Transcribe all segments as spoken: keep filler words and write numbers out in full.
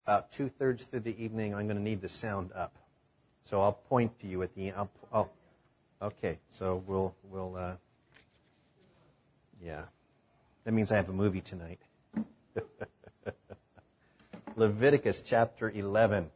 about two-thirds through the evening, I'm going to need the sound up. So I'll point to you at the end. I'll, I'll, okay, so we'll, we'll uh, yeah. That means I have a movie tonight. Leviticus chapter eleven.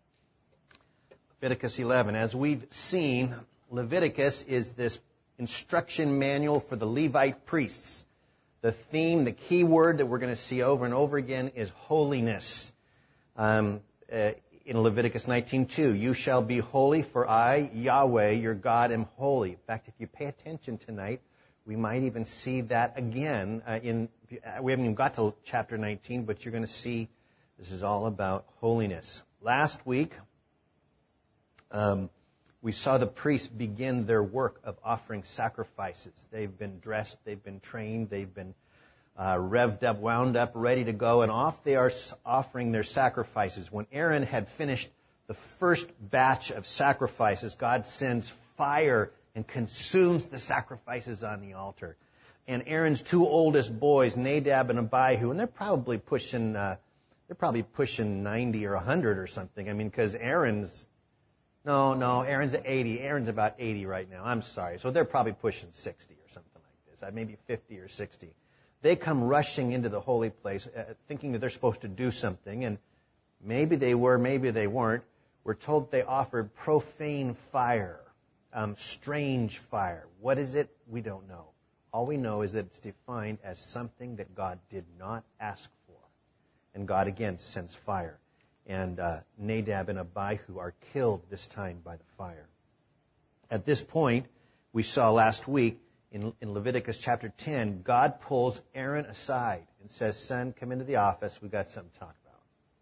Leviticus eleven. As we've seen, Leviticus is this instruction manual for the Levite priests. The theme, the key word that we're going to see over and over again is holiness. Um, uh, in Leviticus nineteen two, you shall be holy, for I, Yahweh, your God, am holy. In fact, if you pay attention tonight, we might even see that again. Uh, in we haven't even got to chapter nineteen, but you're going to see this is all about holiness. Last week, um, we saw the priests begin their work of offering sacrifices. They've been dressed, they've been trained, they've been uh, revved up, wound up, ready to go, and off they are offering their sacrifices. When Aaron had finished the first batch of sacrifices, God sends fire and consumes the sacrifices on the altar. And Aaron's two oldest boys, Nadab and Abihu, and they're probably pushing, uh, they're probably pushing ninety or one hundred or something. I mean, because Aaron's, no, no, Aaron's at eighty. Aaron's about eighty right now. I'm sorry. So they're probably pushing sixty or something like this, maybe fifty or sixty. They come rushing into the holy place, uh, thinking that they're supposed to do something, and maybe they were, maybe they weren't. We're told they offered profane fire. Um, strange fire. What is it? We don't know. All we know is that it's defined as something that God did not ask for. And God, again, sends fire. And uh, Nadab and Abihu are killed this time by the fire. At this point, we saw last week in, in Leviticus chapter ten, God pulls Aaron aside and says, son, come into the office. We've got something to talk about.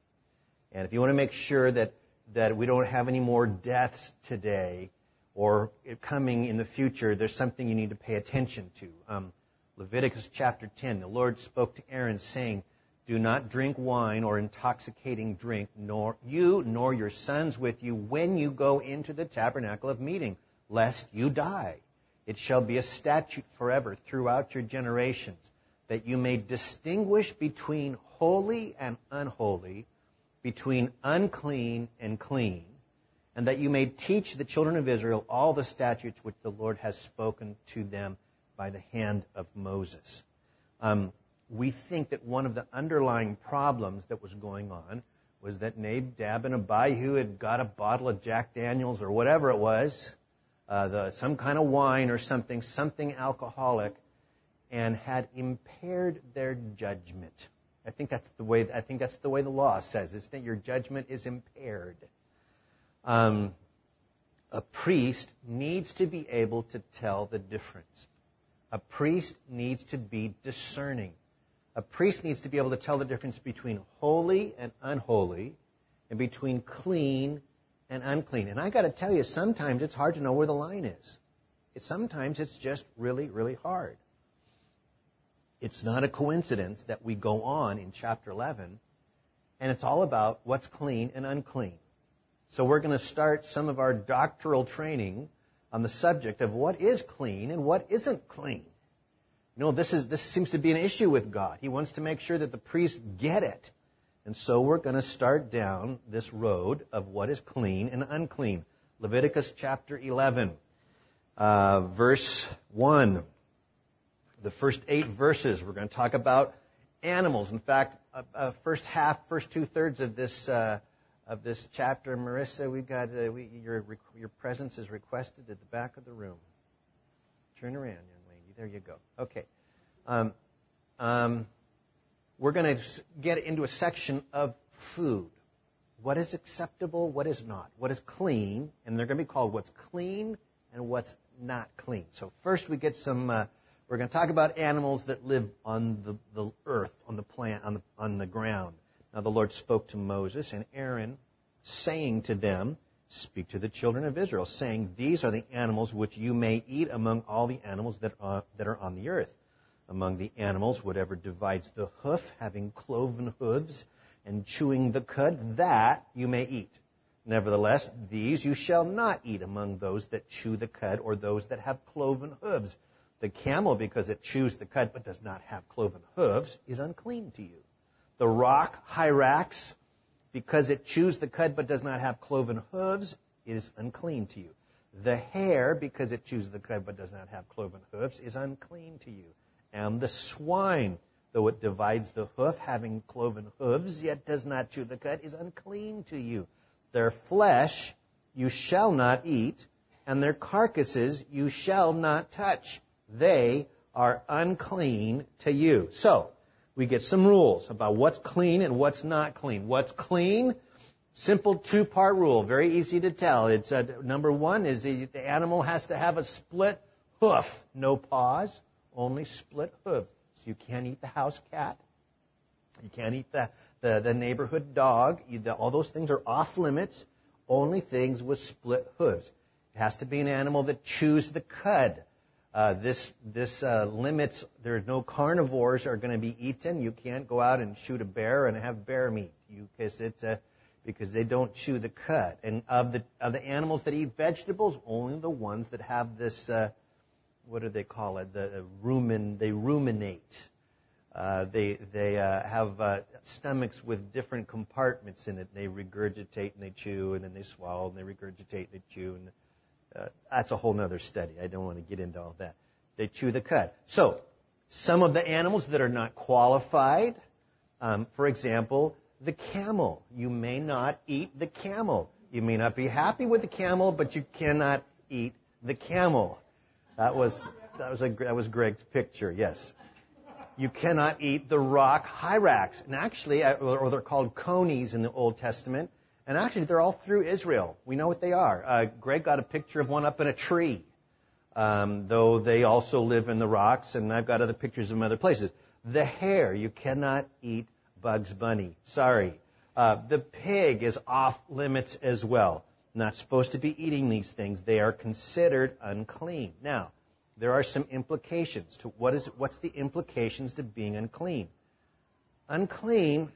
And if you want to make sure that, that we don't have any more deaths today, or coming in the future, there's something you need to pay attention to. Um, Leviticus chapter ten, the Lord spoke to Aaron saying, do not drink wine or intoxicating drink, nor you nor your sons with you when you go into the tabernacle of meeting, lest you die. It shall be a statute forever throughout your generations, that you may distinguish between holy and unholy, between unclean and clean, and that you may teach the children of Israel all the statutes which the Lord has spoken to them by the hand of Moses. Um, we think that one of the underlying problems that was going on was that Nadab and Abihu had got a bottle of Jack Daniels or whatever it was, uh, the, some kind of wine or something, something alcoholic, and had impaired their judgment. I think that's the way. I think that's the way the law says. It's that your judgment is impaired. Um, a priest needs to be able to tell the difference. A priest needs to be discerning. A priest needs to be able to tell the difference between holy and unholy, and between clean and unclean. And I got to tell you, sometimes it's hard to know where the line is. It, sometimes it's just really, really hard. It's not a coincidence that we go on in chapter eleven, and it's all about what's clean and unclean. So we're going to start some of our doctoral training on the subject of what is clean and what isn't clean. You know, this is this seems to be an issue with God. He wants to make sure that the priests get it. And so we're going to start down this road of what is clean and unclean. Leviticus chapter eleven, uh, verse one. The first eight verses, we're going to talk about animals. In fact, uh, uh, first half, first two-thirds of this uh Of this chapter, Marissa, we got uh, we, your your presence is requested at the back of the room. Turn around, young lady. There you go. Okay. Um, um, we're going to get into a section of food. What is acceptable? What is not? What is clean? And they're going to be called what's clean and what's not clean. So first, we get some. Uh, we're going to talk about animals that live on the, the earth, on the plant, on the on the ground. Now the Lord spoke to Moses and Aaron, saying to them, speak to the children of Israel, saying, these are the animals which you may eat among all the animals that are, that are on the earth. Among the animals, whatever divides the hoof, having cloven hooves, and chewing the cud, that you may eat. Nevertheless, these you shall not eat among those that chew the cud or those that have cloven hooves. The camel, because it chews the cud but does not have cloven hooves, is unclean to you. The rock, hyrax, because it chews the cud but does not have cloven hooves, it is unclean to you. The hare, because it chews the cud but does not have cloven hooves, is unclean to you. And the swine, though it divides the hoof, having cloven hooves, yet does not chew the cud, is unclean to you. Their flesh you shall not eat, and their carcasses you shall not touch. They are unclean to you. So, we get some rules about what's clean and what's not clean. What's clean? Simple two-part rule, very easy to tell. It's uh, number one is the, the animal has to have a split hoof, no paws, only split hooves. So you can't eat the house cat, you can't eat the the, the neighborhood dog. You, the, all those things are off limits. Only things with split hooves. It has to be an animal that chews the cud. Uh, this this uh, limits. There's no carnivores are going to be eaten. You can't go out and shoot a bear and have bear meat. You because it. Uh, because they don't chew the cud. And of the of the animals that eat vegetables, only the ones that have this, uh, what do they call it? The, the rumin, they ruminate. Uh, they they uh, have uh, stomachs with different compartments in it. They regurgitate and they chew, and then they swallow and they regurgitate and they chew. And uh, that's a whole other study. I don't want to get into all that. They chew the cud. So some of the animals that are not qualified, um, for example, the camel. You may not eat the camel. You may not be happy with the camel, but you cannot eat the camel. That was that was a that was Greg's picture. Yes, you cannot eat the rock hyrax, and actually, or they're called conies in the Old Testament, and actually they're all through Israel. We know what they are. Uh, Greg got a picture of one up in a tree, um, though they also live in the rocks, and I've got other pictures of them other places. The hare, you cannot eat. Bugs Bunny. Sorry. Uh, the pig is off limits as well. Not supposed to be eating these things. They are considered unclean. Now, there are some implications to what is what's the implications to being unclean. Unclean,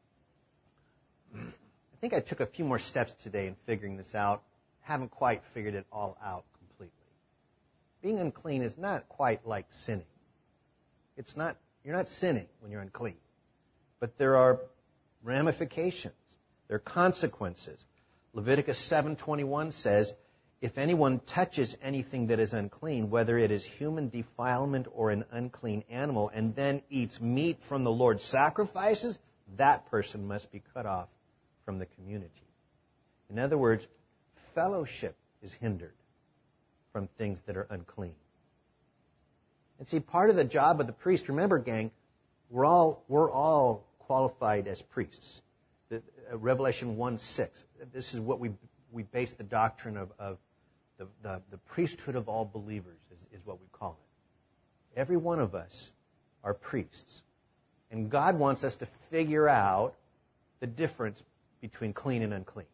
I think I took a few more steps today in figuring this out. Haven't quite figured it all out completely. Being unclean is not quite like sinning. It's not, you're not sinning when you're unclean. But there are ramifications. There are consequences. Leviticus seven twenty-one says, if anyone touches anything that is unclean, whether it is human defilement or an unclean animal, and then eats meat from the Lord's sacrifices, that person must be cut off from the community. In other words, fellowship is hindered from things that are unclean. And see, part of the job of the priest, remember, gang, we're all we're all qualified as priests. The, uh, Revelation one six. This is what we we base the doctrine of, of the, the, the priesthood of all believers is, is what we call it. Every one of us are priests. And God wants us to figure out the difference between clean and unclean.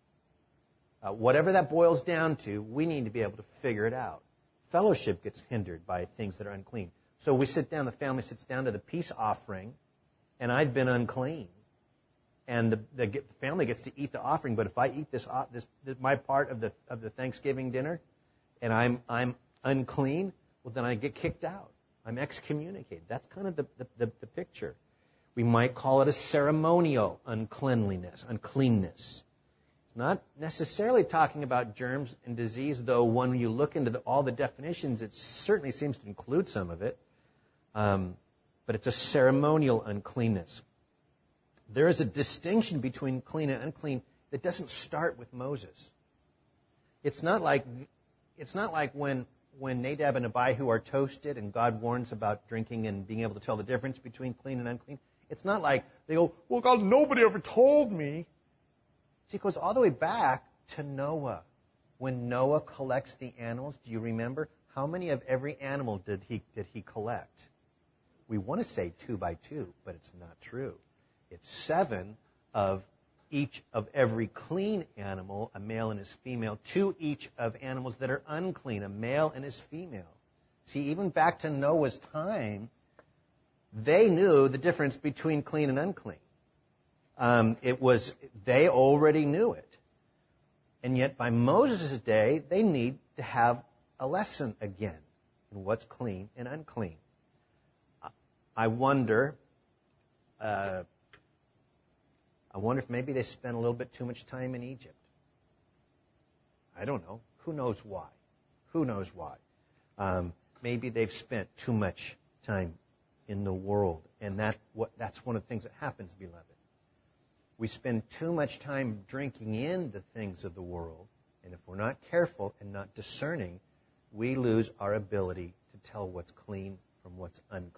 Uh, whatever that boils down to, we need to be able to figure it out. Fellowship gets hindered by things that are unclean. So we sit down, the family sits down to the peace offering, and I've been unclean. And the, the family gets to eat the offering, but if I eat this, this, this my part of the of the Thanksgiving dinner, and I'm I'm unclean, well then I get kicked out. I'm excommunicated. That's kind of the, the, the, the picture. We might call it a ceremonial uncleanliness, uncleanness. It's not necessarily talking about germs and disease, though when you look into the, all the definitions, it certainly seems to include some of it. Um, but it's a ceremonial uncleanness. There is a distinction between clean and unclean that doesn't start with Moses. It's not like it's not like when when Nadab and Abihu are toasted and God warns about drinking and being able to tell the difference between clean and unclean. It's not like they go, well, God, nobody ever told me. See, it goes all the way back to Noah. When Noah collects the animals, do you remember? How many of every animal did he did he collect? We want to say two by two, but it's not true. It's seven of each of every clean animal, a male and his female, to each of animals that are unclean, a male and his female. See, even back to Noah's time, they knew the difference between clean and unclean. Um, it was, they already knew it. And yet by Moses' day, they need to have a lesson again in what's clean and unclean. I wonder, uh, I wonder if maybe they spent a little bit too much time in Egypt. I don't know. Who knows why? Who knows why? Um, maybe they've spent too much time in the world, and that what that's one of the things that happens, beloved. We spend too much time drinking in the things of the world, and if we're not careful and not discerning, we lose our ability to tell what's clean from what's unclean.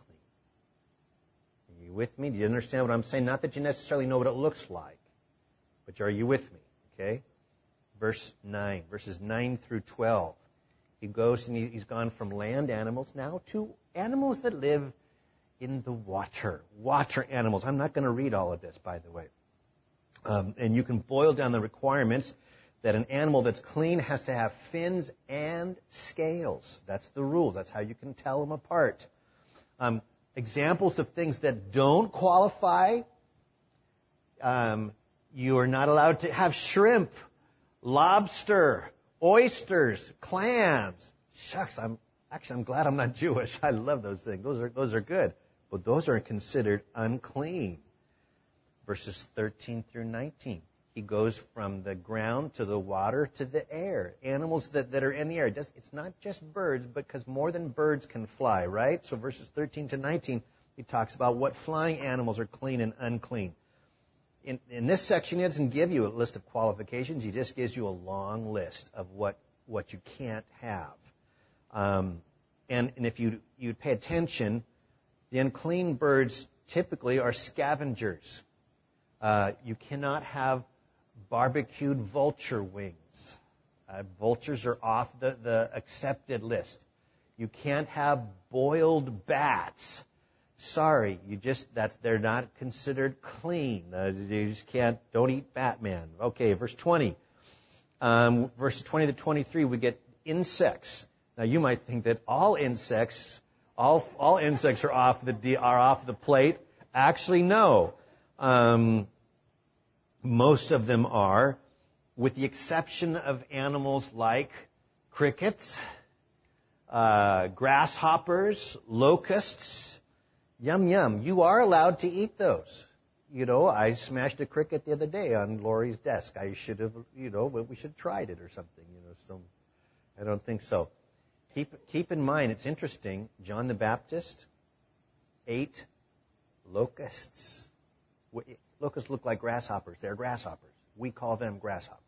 Are you with me? Do you understand what I'm saying? Not that you necessarily know what it looks like, but are you with me? Okay? Verse nine, verses nine through twelve. He goes and he, he's gone from land animals now to animals that live in the water. Water animals. I'm not going to read all of this, by the way. Um, and you can boil down the requirements that an animal that's clean has to have fins and scales. That's the rule. That's how you can tell them apart. Um, examples of things that don't qualify. Um, you are not allowed to have shrimp, lobster, oysters, clams. Shucks, I'm actually I'm glad I'm not Jewish. I love those things. Those are those are good, but those are considered unclean. Verses thirteen through nineteen. He goes from the ground to the water to the air. Animals that, that are in the air. It's not just birds, because more than birds can fly, right? So verses thirteen to nineteen, he talks about what flying animals are clean and unclean. In, in this section, he doesn't give you a list of qualifications. He just gives you a long list of what, what you can't have. Um, and, and if you you pay attention, the unclean birds typically are scavengers. Uh, you cannot have barbecued vulture wings. Uh, vultures are off the, the accepted list. You can't have boiled bats. Sorry, you just that's they're not considered clean. Uh, you just can't. Don't eat Batman. Okay, verse twenty. Um, verses twenty to twenty-three, we get insects. Now you might think that all insects, all all insects are off the are off the plate. Actually, no. Um, most of them are, with the exception of animals like crickets, uh, grasshoppers, locusts. Yum, yum. You are allowed to eat those. You know, I smashed a cricket the other day on Lori's desk. I should have, you know, we should have tried it or something. You know, so I don't think so. Keep keep in mind, it's interesting. John the Baptist ate locusts. Locusts look like grasshoppers. They're grasshoppers. We call them grasshoppers.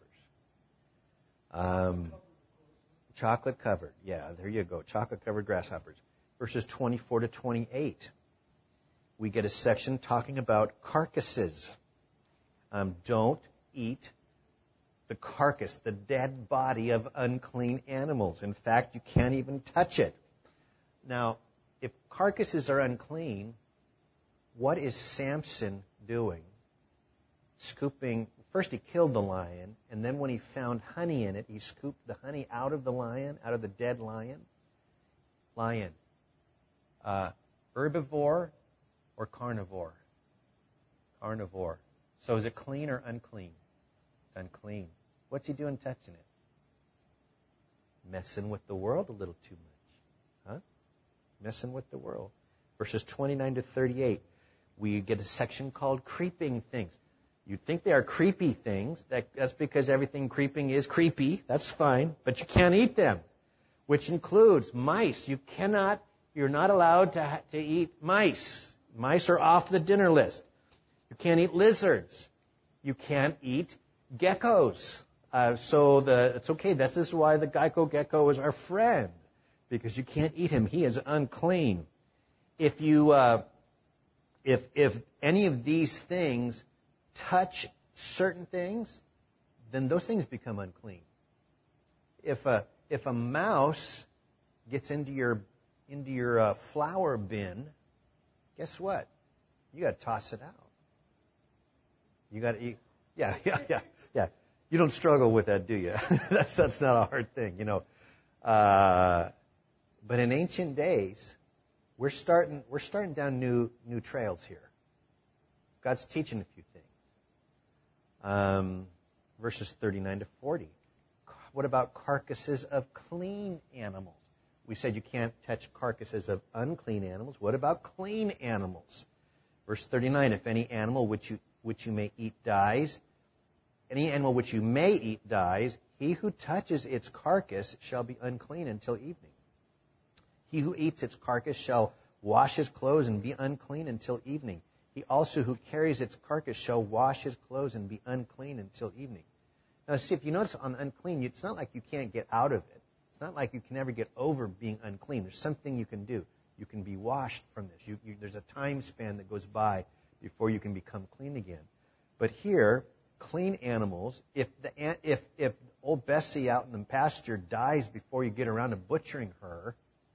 Um, chocolate covered. Yeah, there you go. Chocolate covered grasshoppers. Verses twenty-four to twenty-eight. We get a section talking about carcasses. Um, don't eat the carcass, the dead body of unclean animals. In fact, you can't even touch it. Now, if carcasses are unclean, what is Samson doing? Scooping, first he killed the lion, and then when he found honey in it, he scooped the honey out of the lion, out of the dead lion. Lion. Uh, herbivore or carnivore? Carnivore. So is it clean or unclean? It's unclean. What's he doing touching it? Messing with the world a little too much. Huh? Messing with the world. Verses twenty-nine to thirty-eight. We get a section called creeping things. You think they are creepy things. That, that's because everything creeping is creepy. That's fine. But you can't eat them, which includes mice. You cannot, you're not allowed to, ha- to eat mice. Mice are off the dinner list. You can't eat lizards. You can't eat geckos. Uh, so the, it's okay. This is why the Geico gecko is our friend, because you can't eat him. He is unclean. If you, uh, if if any of these things touch certain things, then those things become unclean. If a if a mouse gets into your into your uh, flour bin, guess what? You got to toss it out. You got to eat. Yeah, yeah, yeah, yeah. You don't struggle with that, do you? that's that's not a hard thing, you know. Uh, but in ancient days, we're starting we're starting down new new trails here. God's teaching a few things. Um, verses thirty-nine to forty. What about carcasses of clean animals? We said you can't touch carcasses of unclean animals. What about clean animals? Verse thirty-nine, if any animal which you which you may eat dies. Any animal which you may eat dies. He who touches its carcass shall be unclean until evening. He who eats its carcass shall wash his clothes and be unclean until evening. He also who carries its carcass shall wash his clothes and be unclean until evening. Now, see, if you notice on unclean, it's not like you can't get out of it. It's not like you can never get over being unclean. There's something you can do. You can be washed from this. You, you, there's a time span that goes by before you can become clean again. But here, clean animals, if the if if old Bessie out in the pasture dies before you get around to butchering her,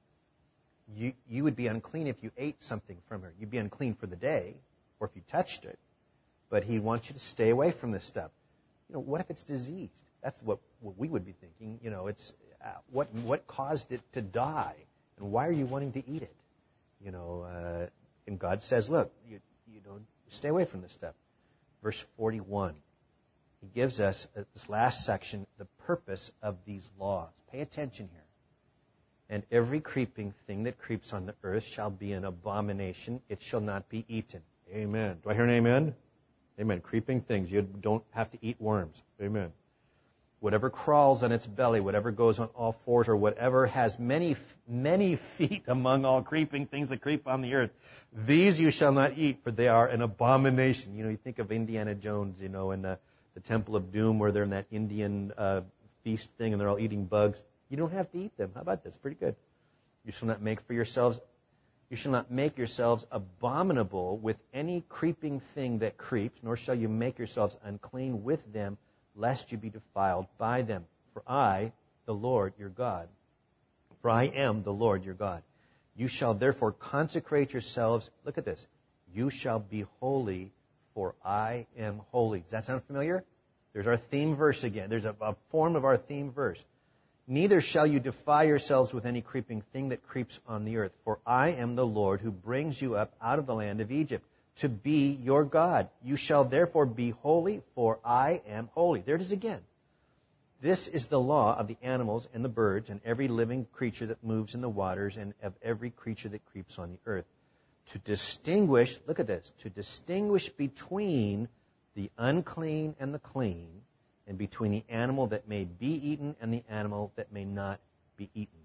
you you would be unclean if you ate something from her. You'd be unclean for the day, or if you touched it. But he wants you to stay away from this stuff. You know, what if it's diseased? That's what, what we would be thinking. You know, it's uh, what what caused it to die, and why are you wanting to eat it? You know, uh, and God says, look, you you know, stay away from this stuff. Verse forty-one. He gives us, uh, this last section, the purpose of these laws. Pay attention here. And every creeping thing that creeps on the earth shall be an abomination. It shall not be eaten. Amen. Do I hear an amen? Amen. Creeping things. You don't have to eat worms. Amen. Whatever crawls on its belly, whatever goes on all fours, or whatever has many, many feet among all creeping things that creep on the earth, these you shall not eat, for they are an abomination. You know, you think of Indiana Jones, you know, and uh, the Temple of Doom, where they're in that Indian uh, feast thing, and they're all eating bugs. You don't have to eat them. How about this? Pretty good. You shall not make for yourselves, you shall not make yourselves abominable with any creeping thing that creeps, nor shall you make yourselves unclean with them, lest you be defiled by them. For I, the Lord your God, for I am the Lord your God. You shall therefore consecrate yourselves. Look at this. You shall be holy, for I am holy. Does that sound familiar? There's our theme verse again. There's a, a form of our theme verse. Neither shall you defile yourselves with any creeping thing that creeps on the earth. For I am the Lord who brings you up out of the land of Egypt to be your God. You shall therefore be holy, for I am holy. There it is again. This is the law of the animals and the birds and every living creature that moves in the waters and of every creature that creeps on the earth. To distinguish, look at this, to distinguish between the unclean and the clean, and between the animal that may be eaten and the animal that may not be eaten.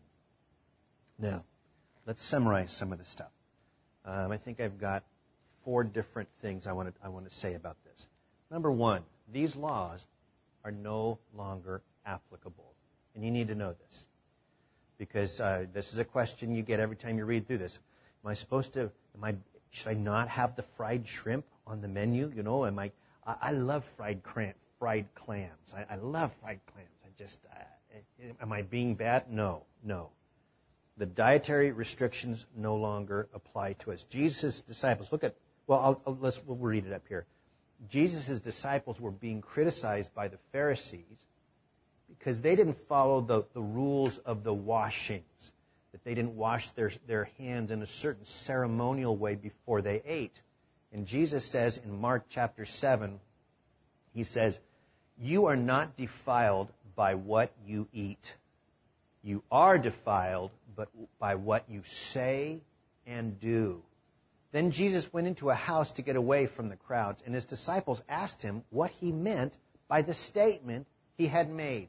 Now, let's summarize some of this stuff. Um, I think I've got four different things I want to I want to say about this. Number one, these laws are no longer applicable, and you need to know this, because uh, this is a question you get every time you read through this. Am I supposed to? Am I? Should I not have the fried shrimp on the menu? You know, am I? I, I love fried cram, fried clams. I, I love fried clams. I just, uh, am I being bad? No, no. The dietary restrictions no longer apply to us. Jesus' disciples, look at, well, I'll, I'll, let's we'll read it up here. Jesus' disciples were being criticized by the Pharisees because they didn't follow the, the rules of the washings, that they didn't wash their, their hands in a certain ceremonial way before they ate. And Jesus says in Mark chapter seven, he says, you are not defiled by what you eat. You are defiled but by what you say and do. Then Jesus went into a house to get away from the crowds, and his disciples asked him what he meant by the statement he had made.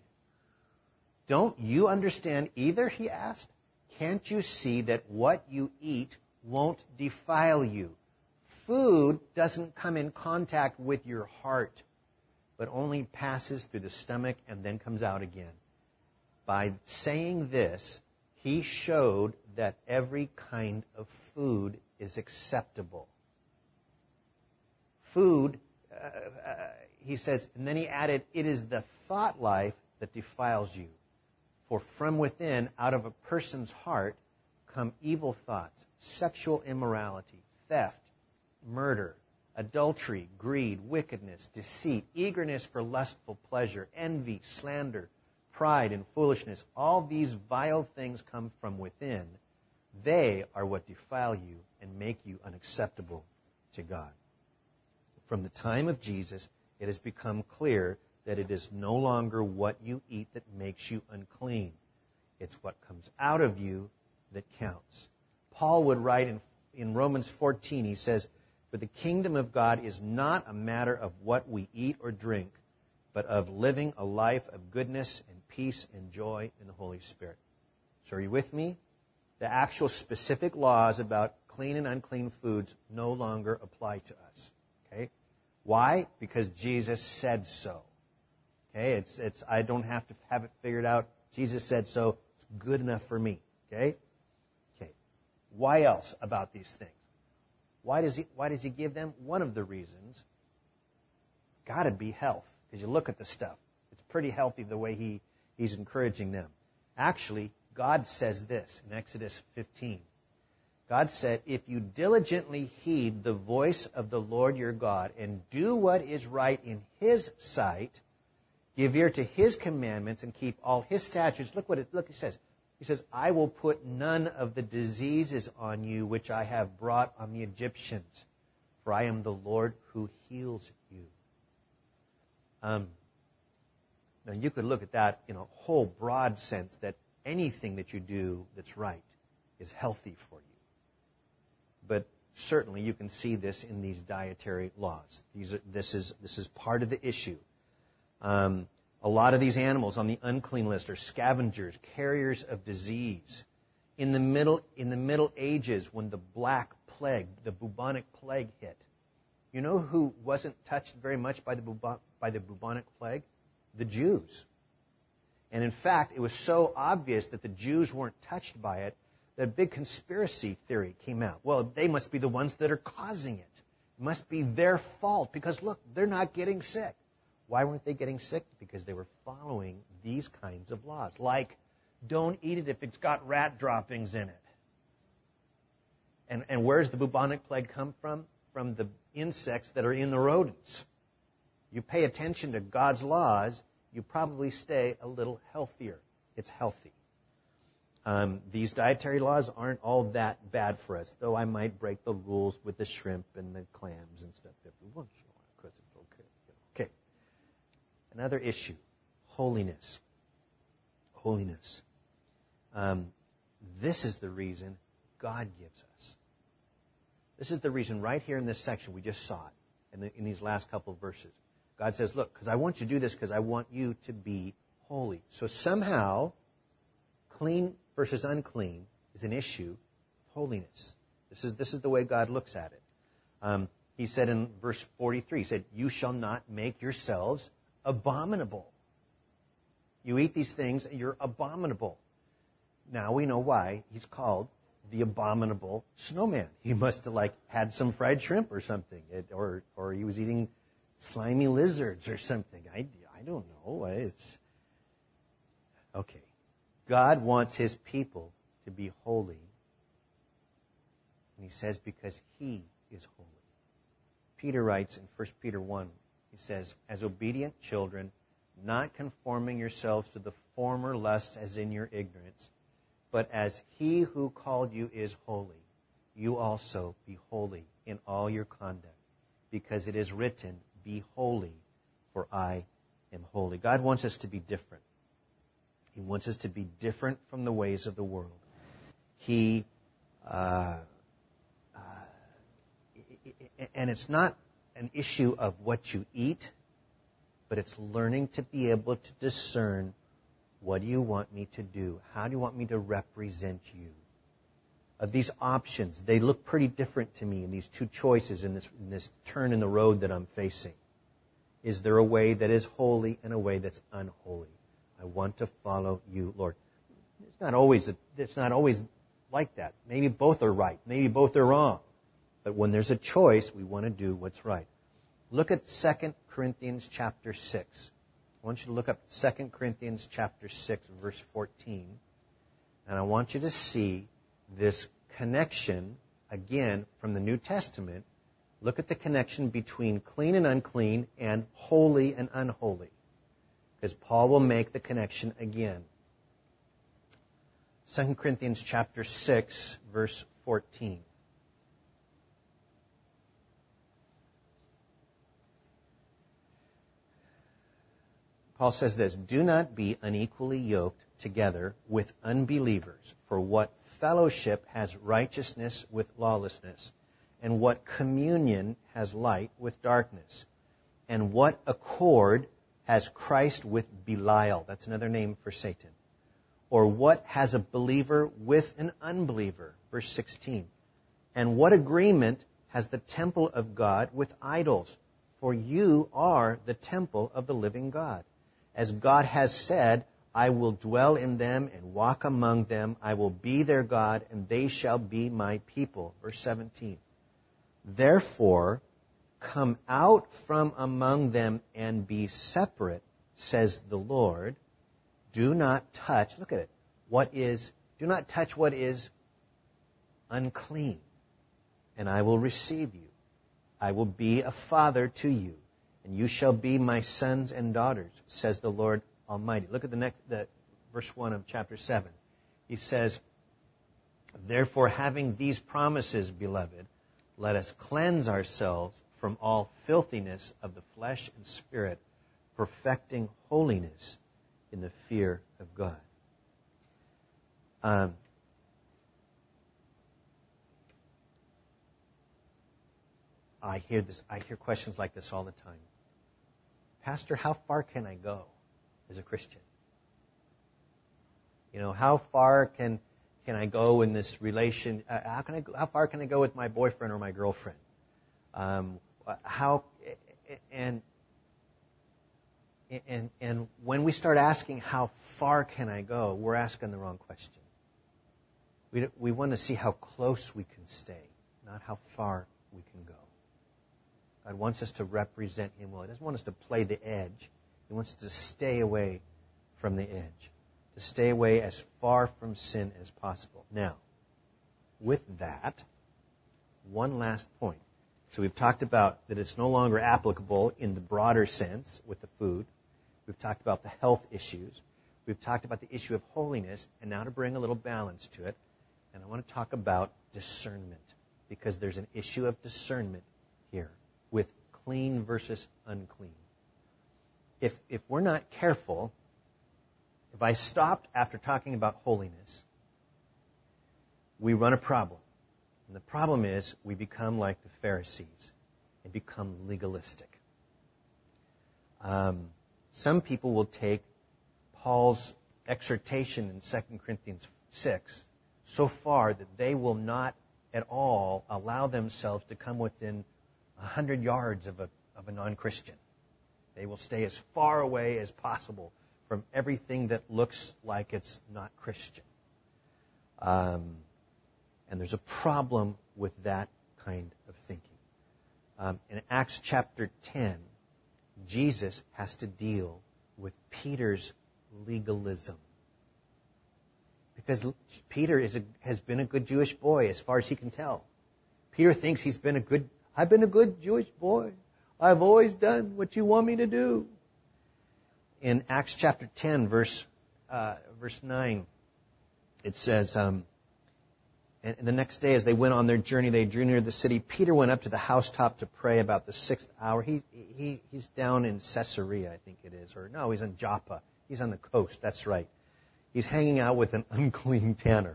Don't you understand either, he asked. Can't you see that what you eat won't defile you? Food doesn't come in contact with your heart, but only passes through the stomach and then comes out again. By saying this, he showed that every kind of food is acceptable. Food, uh, uh, he says, and then he added, it is the thought life that defiles you. For from within, out of a person's heart, come evil thoughts, sexual immorality, theft, murder, adultery, greed, wickedness, deceit, eagerness for lustful pleasure, envy, slander, pride, and foolishness. All these vile things come from within. They are what defile you and make you unacceptable to God. From the time of Jesus, it has become clear that it is no longer what you eat that makes you unclean. It's what comes out of you that counts. Paul would write in, in Romans fourteen, he says, For the kingdom of God is not a matter of what we eat or drink, but of living a life of goodness and peace and joy in the Holy Spirit. So are you with me? The actual specific laws about clean and unclean foods no longer apply to us. Okay? Why? Because Jesus said so. Okay? It's it's I don't have to have it figured out. Jesus said so. It's good enough for me. Okay? Okay. Why else about these things? Why does he why does he give them? One of the reasons, got to be health. Because you look at the stuff. It's pretty healthy the way he, he's encouraging them. Actually, God says this in Exodus fifteen. God said, if you diligently heed the voice of the Lord your God and do what is right in His sight, give ear to His commandments and keep all His statutes. Look what it, look, it says. He says, I will put none of the diseases on you which I have brought on the Egyptians, for I am the Lord who heals you. Um, now you could look at that in a whole broad sense that anything that you do that's right is healthy for you. But certainly you can see this in these dietary laws. These are, this is this is part of the issue. Um, a lot of these animals on the unclean list are scavengers, carriers of disease. In the middle in the Middle Ages, when the Black Plague, the bubonic plague hit, you know who wasn't touched very much by the bubo- by the bubonic plague? The Jews. And in fact, it was so obvious that the Jews weren't touched by it that a big conspiracy theory came out. Well, they must be the ones that are causing it. It must be their fault because, look, they're not getting sick. Why weren't they getting sick? Because they were following these kinds of laws. Like, don't eat it if it's got rat droppings in it. And, and where's the bubonic plague come from? From the insects that are in the rodents. You pay attention to God's laws, you probably stay a little healthier. It's healthy. Um, these dietary laws aren't all that bad for us, though I might break the rules with the shrimp and the clams and stuff every once in a while because it's okay. Okay. Another issue, holiness. Holiness. Um, this is the reason God gives us. This is the reason right here in this section, we just saw it in, the, in these last couple of verses. God says, look, because I want you to do this because I want you to be holy. So somehow, clean versus unclean is an issue of holiness. This is this is the way God looks at it. Um, he said in verse forty-three, he said, you shall not make yourselves abominable. You eat these things, and you're abominable. Now we know why he's called the abominable snowman. He must have like had some fried shrimp or something, it, or or he was eating slimy lizards or something. I, I don't know. It's okay. God wants His people to be holy. And He says because He is holy. Peter writes in First Peter one, he says, as obedient children, not conforming yourselves to the former lusts as in your ignorance, but as He who called you is holy, you also be holy in all your conduct, because it is written, be holy, for I am holy. God wants us to be different. He wants us to be different from the ways of the world. He, uh, uh, and it's not an issue of what you eat, but it's learning to be able to discern, what do you want me to do? How do you want me to represent you? Of these options, they look pretty different to me in these two choices, in this, in this turn in the road that I'm facing. Is there a way that is holy and a way that's unholy? I want to follow you, Lord. It's not always a, it's not always like that. Maybe both are right. Maybe both are wrong. But when there's a choice, we want to do what's right. Look at Second Corinthians chapter six. I want you to look up Second Corinthians chapter six, verse fourteen. And I want you to see this connection, again, from the New Testament. Look at the connection between clean and unclean and holy and unholy. Because Paul will make the connection again. Second Corinthians chapter six, verse fourteen. Paul says this, do not be unequally yoked together with unbelievers, for what fellowship has righteousness with lawlessness? And what communion has light with darkness? And what accord has Christ with Belial? That's another name for Satan. Or what has a believer with an unbeliever? Verse sixteen. And what agreement has the temple of God with idols? For you are the temple of the living God. As God has said, I will dwell in them and walk among them. I will be their God, and they shall be my people. Verse seventeen. Therefore, come out from among them and be separate, says the Lord. Do not touch, look at it, what is, do not touch what is unclean, and I will receive you. I will be a father to you, and you shall be my sons and daughters, says the Lord Almighty. Look at the next, the, verse one of chapter seven. He says, therefore, having these promises, beloved, let us cleanse ourselves from all filthiness of the flesh and spirit, perfecting holiness in the fear of God. Um, I hear this. I hear questions like this all the time. Pastor, how far can I go as a Christian? You know, how far can can I go in this relation? Uh, how can I? Go, how far can I go with my boyfriend or my girlfriend? Um, how and and and when we start asking how far can I go, we're asking the wrong question. We we want to see how close we can stay, not how far we can go. God wants us to represent Him well. He doesn't want us to play the edge. He wants us to stay away from the edge, to stay away as far from sin as possible. Now, with that, one last point. So we've talked about that it's no longer applicable in the broader sense with the food. We've talked about the health issues. We've talked about the issue of holiness, and now to bring a little balance to it, and I want to talk about discernment, because there's an issue of discernment here with clean versus unclean. If if we're not careful, if I stopped after talking about holiness, we run a problem. And the problem is we become like the Pharisees and become legalistic. Um, some people will take Paul's exhortation in Second Corinthians six so far that they will not at all allow themselves to come within a hundred yards of a of a non-Christian. They will stay as far away as possible from everything that looks like it's not Christian. Um, and there's a problem with that kind of thinking. Um, in Acts chapter ten, Jesus has to deal with Peter's legalism. Because Peter is a, has been a good Jewish boy as far as he can tell. Peter thinks he's been a good, I've been a good Jewish boy. I've always done what you want me to do. In Acts chapter ten, verse uh, verse nine, it says, um, and the next day as they went on their journey, they drew near the city. Peter went up to the housetop to pray about the sixth hour. He, he He's down in Caesarea, I think it is. Or no, he's in Joppa. He's on the coast, that's right. He's hanging out with an unclean tanner.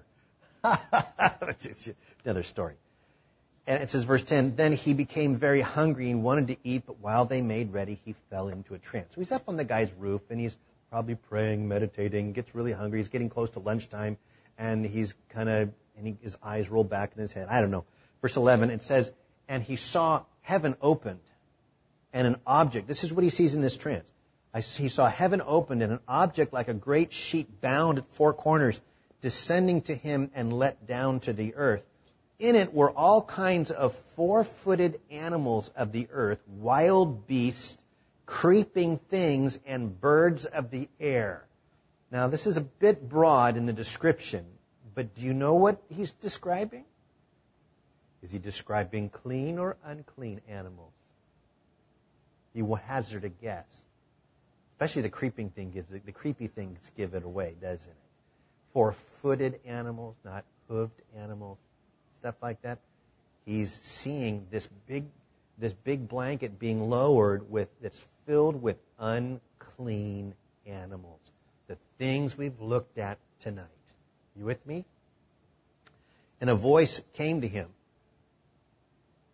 Another story. And it says, verse ten, then he became very hungry and wanted to eat, but while they made ready, he fell into a trance. So he's up on the guy's roof, and he's probably praying, meditating, gets really hungry. He's getting close to lunchtime, and he's kind of, and he, his eyes roll back in his head. I don't know. Verse eleven, it says, and he saw heaven opened, and an object. This is what he sees in this trance. I, he saw heaven opened, and an object like a great sheet bound at four corners, descending to him and let down to the earth. In it were all kinds of four-footed animals of the earth, wild beasts, creeping things, and birds of the air. Now, this is a bit broad in the description, but do you know what he's describing? Is he describing clean or unclean animals? You will hazard a guess. Especially the creeping thing gives it, the creepy things give it away, doesn't it? Four-footed animals, not hooved animals. Stuff like that. He's seeing this big, this big blanket being lowered with that's filled with unclean animals. The things we've looked at tonight. You with me? And a voice came to him.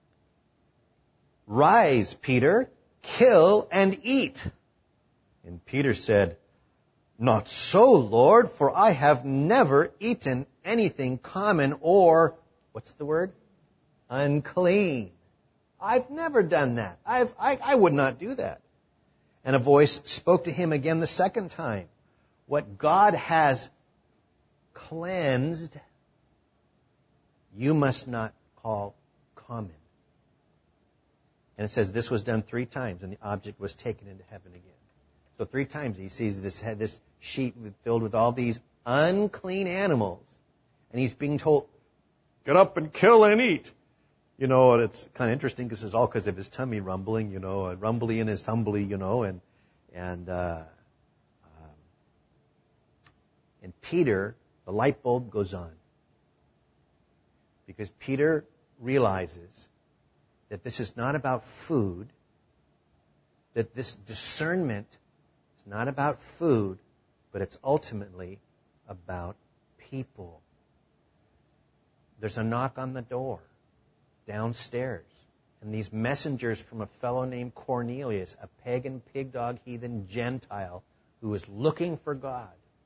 "Rise, Peter, kill and eat." And Peter said, "Not so, Lord, for I have never eaten anything common or," what's the word? "Unclean." I've never done that. I've, I, I would not do that. And a voice spoke to him again the second time. "What God has cleansed, you must not call common." And it says this was done three times, and the object was taken into heaven again. So three times he sees this this sheet filled with all these unclean animals, and he's being told, "Get up and kill and eat." You know, and it's kind of interesting because it's all because of his tummy rumbling, you know, and rumbly in his tumbly, you know, and and uh, um, and Peter, the light bulb goes on, because Peter realizes that this is not about food, that this discernment is not about food, but it's ultimately about people. There's a knock on the door downstairs, and these messengers from a fellow named Cornelius, a pagan, pig-dog, heathen Gentile who is looking for God.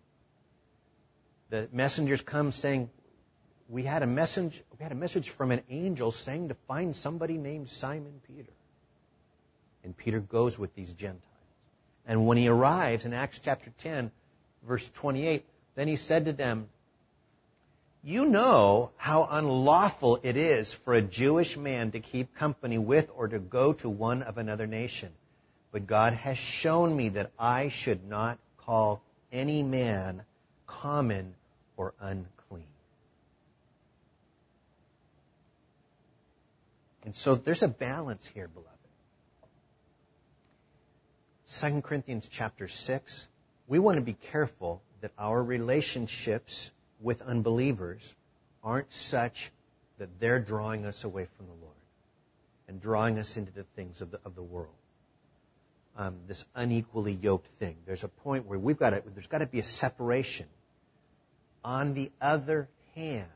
The messengers come saying, we had a message, we had a message from an angel saying to find somebody named Simon Peter. And Peter goes with these Gentiles. And when he arrives in Acts chapter ten, verse twenty-eight, then he said to them, "You know how unlawful it is for a Jewish man to keep company with or to go to one of another nation. But God has shown me that I should not call any man common or unclean." And so there's a balance here, beloved. Second Corinthians chapter six, we want to be careful that our relationships with unbelievers aren't such that they're drawing us away from the Lord and drawing us into the things of the, of the world. Um, this unequally yoked thing. There's a point where we've got to, there's got to be a separation. On the other hand,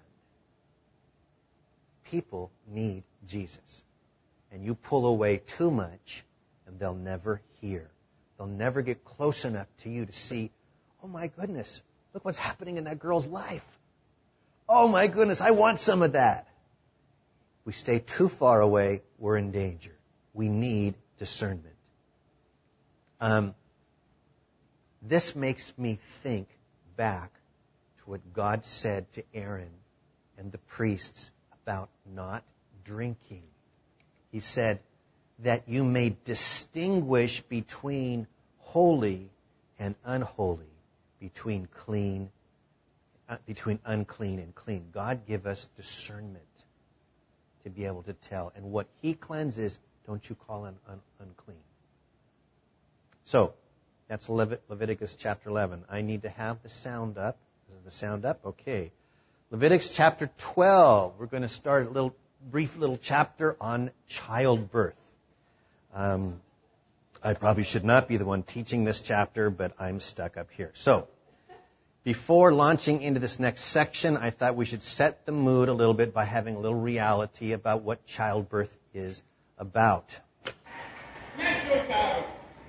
people need Jesus. And you pull away too much, and they'll never hear. They'll never get close enough to you to see, oh my goodness, look what's happening in that girl's life. Oh my goodness, I want some of that. If we stay too far away, we're in danger. We need discernment. Um, this makes me think back to what God said to Aaron and the priests about not drinking. He said that you may distinguish between holy and unholy, between clean, uh, between unclean and clean. God give us discernment to be able to tell. And what He cleanses, don't you call un- un- unclean. So, that's Levit- Leviticus chapter eleven. I need to have the sound up. Is the sound up? Okay. Leviticus chapter twelve. We're going to start a little brief little chapter on childbirth. Um, I probably should not be the one teaching this chapter, but I'm stuck up here. So, before launching into this next section, I thought we should set the mood a little bit by having a little reality about what childbirth is about. Natural child.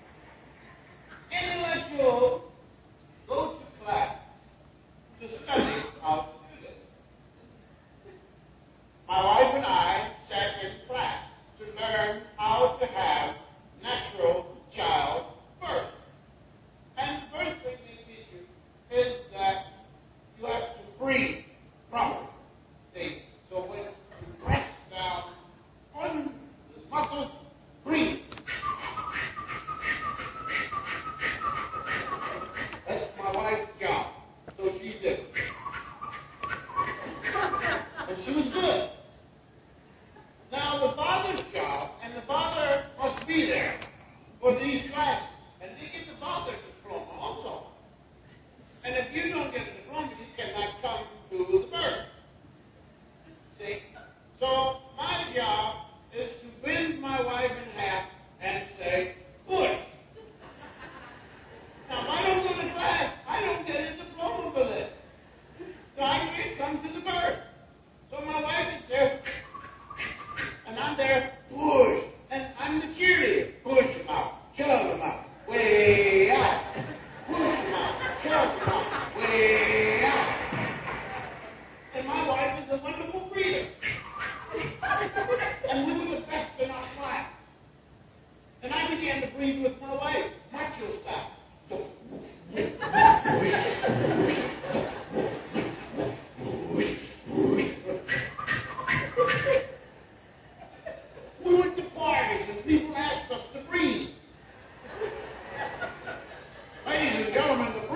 Intellectuals go to class to study how to do this. My wife and I sat in class to learn how to have natural child birth. And the first thing they teach you is that you have to breathe properly. See? So when you press down on the muscles, breathe.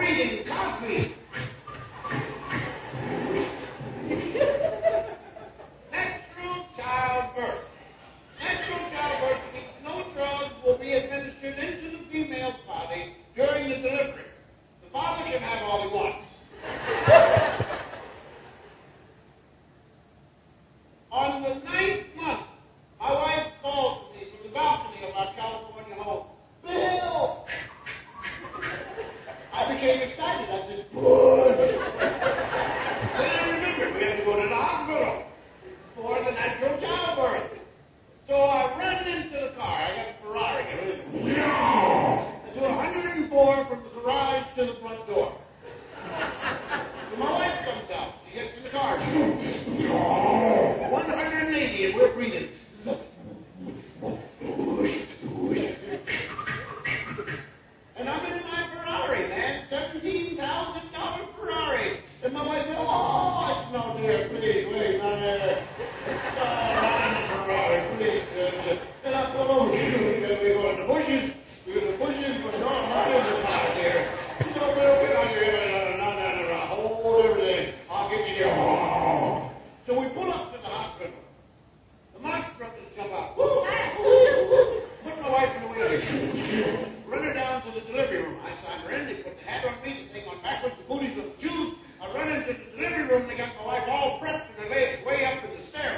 breathing Cosby. Natural childbirth. Natural childbirth means no drugs will be administered into the female's body during the delivery. The father can have all he wants. On the ninth month, my wife called to me from the balcony of our California home. Bill! I became excited. I said, good. Then I remembered we had to go to the hospital for the natural childbirth. So I ran into the car. I got a Ferrari. I do one hundred four from the garage to the front door. So my wife comes out. She gets in the car. one hundred eighty and we're breathing. And I'm in my Ferrari, man. seventeen thousand dollars Ferrari. And my wife said, oh, I smell dear. Please, please, not there. Oh, not in the Ferrari, please. And I pulled over. We go in the bushes. We go in the bushes. But no, I'm not in the car here. So we'll get on here. Not down the road. Hold everything. I'll get you here. So we pull up to the hospital. The Marx brothers jump out. Woo, ah, woo, woo. Put my wife in the wheelchair. Run her down to the delivery room. I signed her in. They put the hat on me. They take on backwards, the booties of the shoes. I run into the delivery room. They got my wife all prepped and her legs way up in the stairs.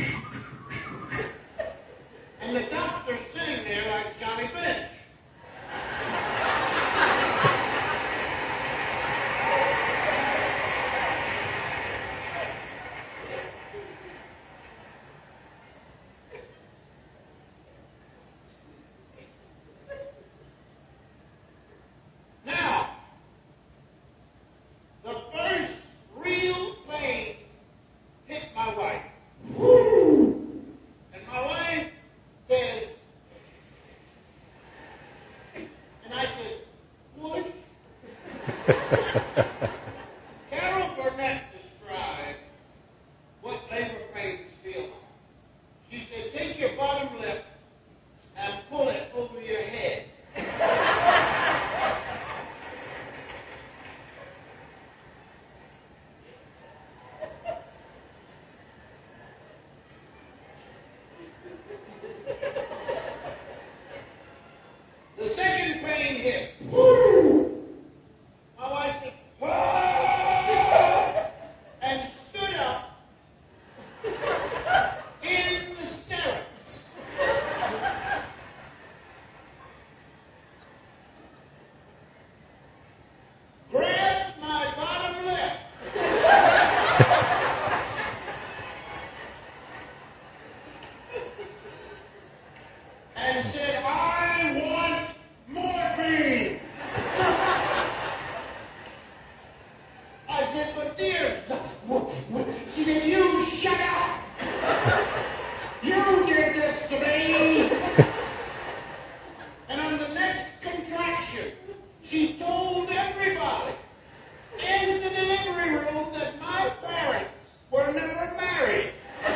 And the doctor's sitting there like Johnny Bench. Now, the first real plane hit my wife. And my wife said, and I said, what? Carol Burnett described what labor pains feel like. She said, take your bottom lip and pull it over your head. The second plane hit. My wife said, "Whoa!" and stood up in hysterics. Grabbed my bottom lip. And said, I want morphine. I said, but dear, she said, you shut up. You did this to me. And on the next contraction, she told everybody in the delivery room that my parents were never married.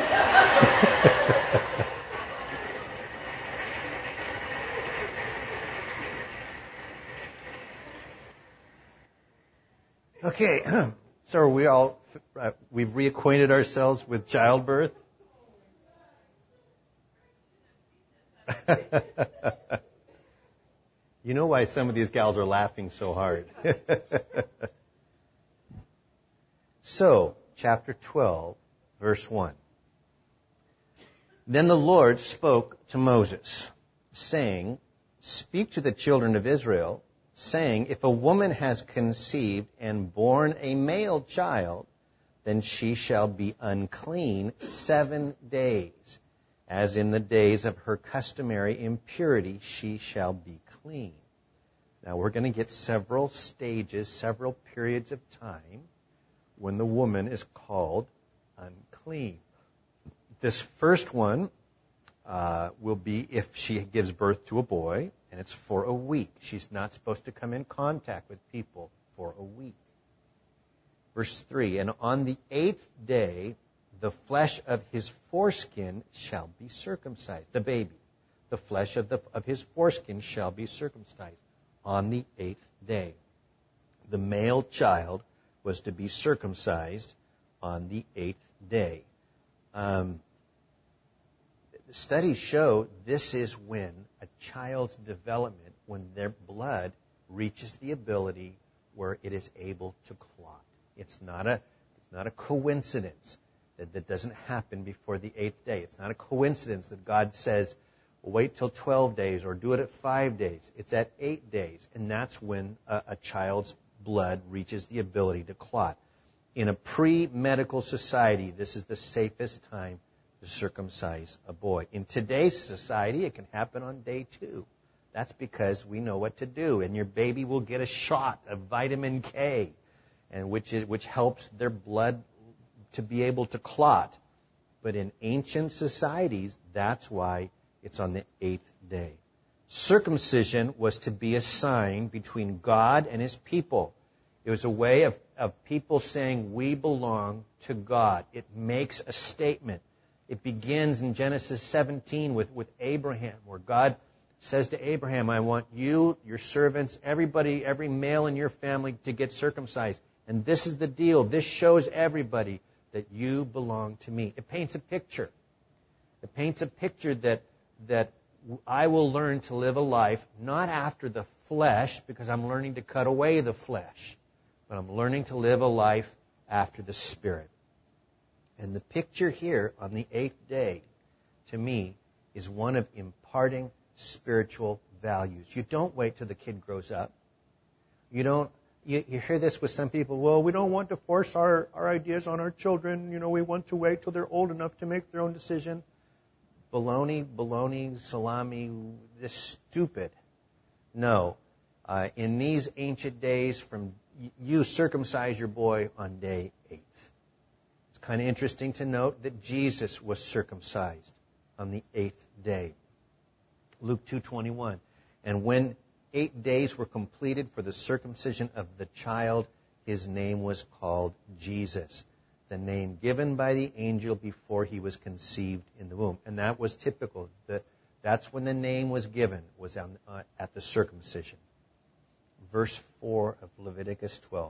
Okay, so are we all, uh, we've reacquainted ourselves with childbirth? You know why some of these gals are laughing so hard. So, chapter twelve, verse one. Then the Lord spoke to Moses, saying, speak to the children of Israel, saying, if a woman has conceived and borne a male child, then she shall be unclean seven days. As in the days of her customary impurity, she shall be clean. Now we're going to get several stages, several periods of time when the woman is called unclean. This first one uh, will be if she gives birth to a boy, and it's for a week. She's not supposed to come in contact with people for a week. Verse three, and on the eighth day, the flesh of his foreskin shall be circumcised. The baby. The flesh of, the, of his foreskin shall be circumcised on the eighth day. The male child was to be circumcised on the eighth day. Um, studies show this is when a child's development, when their blood reaches the ability where it is able to clot. It's not a, it's not a coincidence that that doesn't happen before the eighth day. It's not a coincidence that God says, well, wait till twelve days or do it at five days. It's at eight days, and that's when a, a child's blood reaches the ability to clot. In a pre-medical society, this is the safest time to circumcise a boy. In today's society, it can happen on day two. That's because we know what to do, and your baby will get a shot of vitamin K, and which is which helps their blood to be able to clot. But in ancient societies, that's why it's on the eighth day. Circumcision was to be a sign between God and his people. It was a way of, of people saying, we belong to God. It makes a statement. It begins in Genesis seventeen with, with Abraham, where God says to Abraham, I want you, your servants, everybody, every male in your family to get circumcised. And this is the deal. This shows everybody that you belong to me. It paints a picture. It paints a picture that that I will learn to live a life not after the flesh, because I'm learning to cut away the flesh, but I'm learning to live a life after the Spirit. And the picture here on the eighth day, to me, is one of imparting spiritual values. You don't wait till the kid grows up. You don't. You, you hear this with some people, well, we don't want to force our, our ideas on our children. You know, we want to wait till they're old enough to make their own decision. Baloney, baloney, salami, this stupid. No. Uh, in these ancient days, from you circumcise your boy on day eighth. It's kind of interesting to note that Jesus was circumcised on the eighth day. Luke two twenty-one. And when eight days were completed for the circumcision of the child, his name was called Jesus, the name given by the angel before he was conceived in the womb. And that was typical. That that's when the name was given, was on, uh, at the circumcision. Verse four of Leviticus twelve.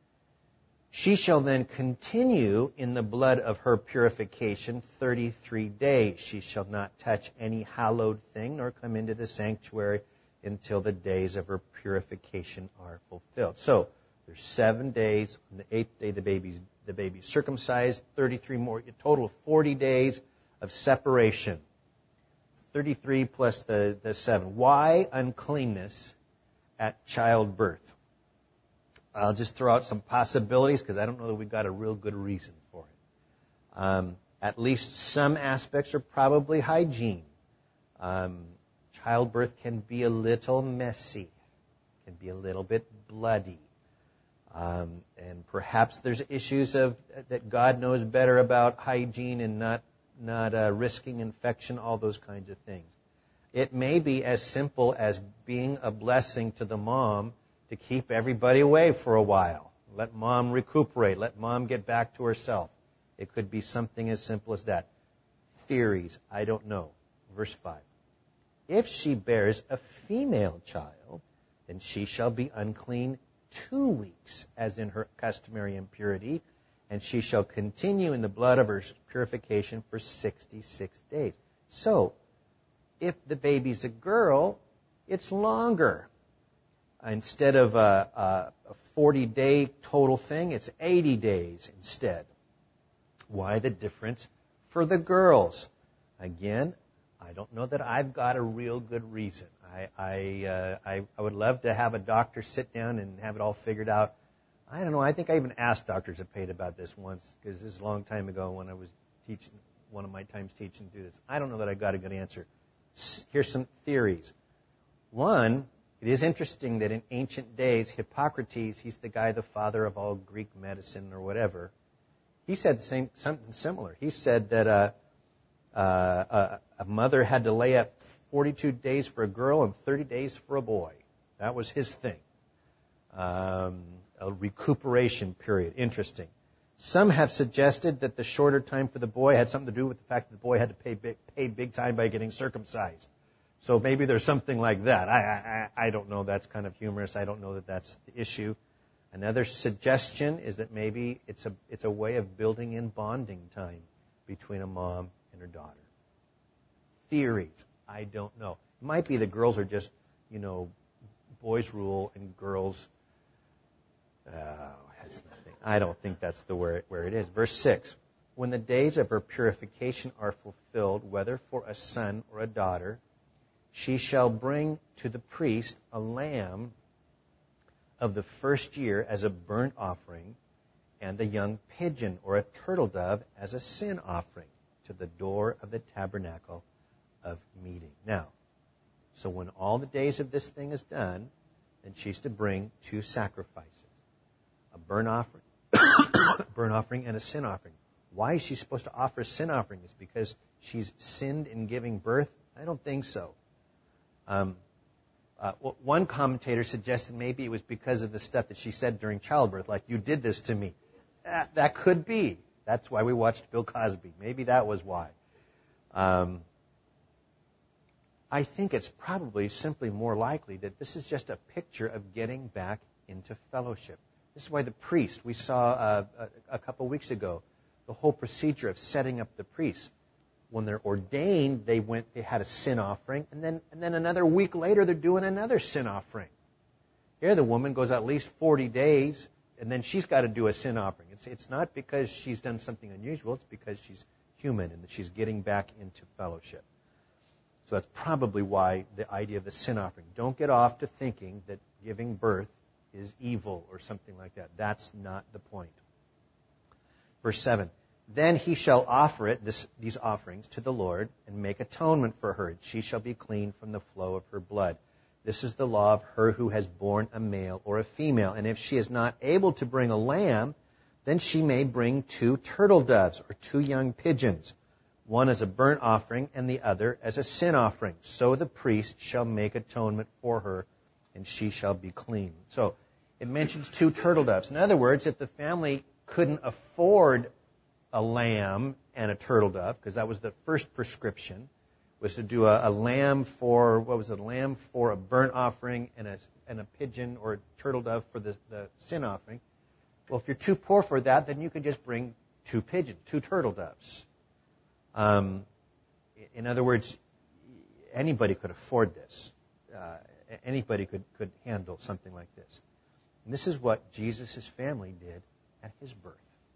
She shall then continue in the blood of her purification thirty-three days. She shall not touch any hallowed thing, nor come into the sanctuary until the days of her purification are fulfilled. So there's seven days. On the eighth day, the baby's the baby's circumcised. Thirty-three more, a total of forty days of separation. Thirty-three plus the, the seven. Why uncleanness at childbirth? I'll just throw out some possibilities because I don't know that we've got a real good reason for it. Um, at least some aspects are probably hygiene. Um, childbirth can be a little messy, can be a little bit bloody. Um, and perhaps there's issues of that God knows better about hygiene and not not uh, risking infection, all those kinds of things. It may be as simple as being a blessing to the mom to keep everybody away for a while. Let mom recuperate. Let mom get back to herself. It could be something as simple as that. Theories, I don't know. Verse five. If she bears a female child, then she shall be unclean two weeks, as in her customary impurity, and she shall continue in the blood of her purification for sixty-six days. So, if the baby's a girl, it's longer. Instead of a forty-day total thing, it's eighty days instead. Why the difference for the girls? Again, I don't know that I've got a real good reason. I I, uh, I I would love to have a doctor sit down and have it all figured out. I don't know. I think I even asked Doctor Zepeda about this once, because this is a long time ago when I was teaching, one of my times teaching to do this. I don't know that I got a good answer. Here's some theories. One, it is interesting that in ancient days, Hippocrates, he's the guy, the father of all Greek medicine or whatever, he said the same, something similar. He said that uh, uh, a, a mother had to lay up forty-two days for a girl and thirty days for a boy. That was his thing. Um, a recuperation period. Interesting. Some have suggested that the shorter time for the boy had something to do with the fact that the boy had to pay big, pay big time by getting circumcised. So maybe there's something like that. I, I I don't know. That's kind of humorous. I don't know that that's the issue. Another suggestion is that maybe it's a it's a way of building in bonding time between a mom and her daughter. Theories, I don't know. It might be that girls are just, you know, boys rule and girls. Oh, has nothing. I don't think that's the where it, where it is. Verse six. When the days of her purification are fulfilled, whether for a son or a daughter, she shall bring to the priest a lamb of the first year as a burnt offering, and a young pigeon or a turtle dove as a sin offering to the door of the tabernacle of meeting. Now, so when all the days of this thing is done, then she's to bring two sacrifices, a burnt offering, a burnt offering and a sin offering. Why is she supposed to offer a sin offering? Is it because she's sinned in giving birth? I don't think so. Um, uh, one commentator suggested maybe it was because of the stuff that she said during childbirth, like, you did this to me. That, that could be. That's why we watched Bill Cosby. Maybe that was why. Um, I think it's probably simply more likely that this is just a picture of getting back into fellowship. This is why the priest, we saw uh, a, a couple weeks ago, the whole procedure of setting up the priests. When they're ordained, they went, they had a sin offering, and then and then another week later, they're doing another sin offering. Here, the woman goes at least forty days, and then she's got to do a sin offering. It's it's not because she's done something unusual; it's because she's human and that she's getting back into fellowship. So that's probably why the idea of the sin offering. Don't get off to thinking that giving birth is evil or something like that. That's not the point. Verse seven. Then he shall offer it, this, these offerings, to the Lord, and make atonement for her. She shall be clean from the flow of her blood. This is the law of her who has borne a male or a female. And if she is not able to bring a lamb, then she may bring two turtle doves or two young pigeons, one as a burnt offering and the other as a sin offering. So the priest shall make atonement for her, and she shall be clean. So it mentions two turtle doves. In other words, if the family couldn't afford a lamb and a turtle dove, because that was the first prescription, was to do a, a lamb for, what was it, a lamb for a burnt offering and a, and a pigeon or a turtle dove for the, the sin offering. Well, if you're too poor for that, then you could just bring two pigeons, two turtle doves. Um, in other words, anybody could afford this. Uh, anybody could, could handle something like this. And this is what Jesus' family did at his birth.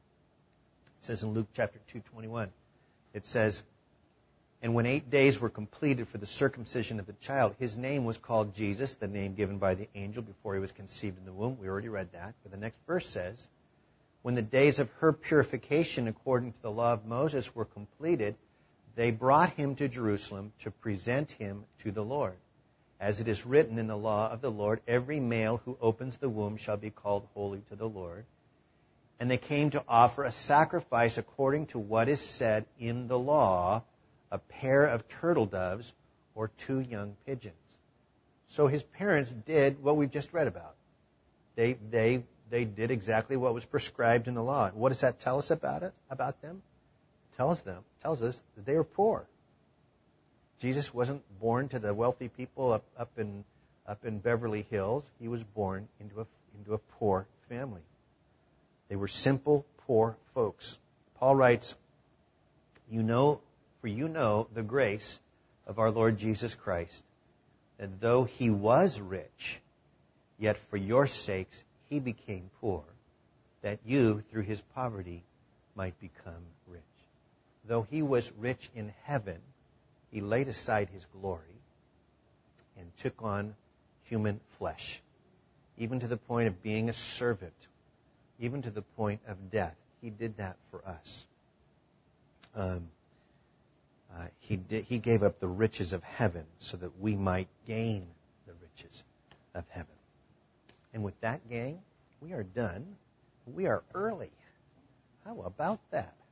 It says in Luke chapter two twenty-one, it says, and when eight days were completed for the circumcision of the child, his name was called Jesus, the name given by the angel before he was conceived in the womb. We already read that. But the next verse says, when the days of her purification according to the law of Moses were completed, they brought him to Jerusalem to present him to the Lord. As it is written in the law of the Lord, every male who opens the womb shall be called holy to the Lord. And they came to offer a sacrifice according to what is said in the law, a pair of turtle doves or two young pigeons. So his parents did what we've just read about. They they they did exactly what was prescribed in the law. What does that tell us about it? About them? It tells them tells us that they were poor. Jesus wasn't born to the wealthy people up, up in up in Beverly Hills. He was born into a into a poor family. They were simple, poor folks. Paul writes, "You know, for you know the grace of our Lord Jesus Christ, that though he was rich, yet for your sakes he became poor, that you, through his poverty, might become rich. Though he was rich in heaven, he laid aside his glory and took on human flesh, even to the point of being a servant, even to the point of death. He did that for us. Um, uh, he did, he gave up the riches of heaven so that we might gain the riches of heaven. And with that, gang, we are done. We are early. How about that?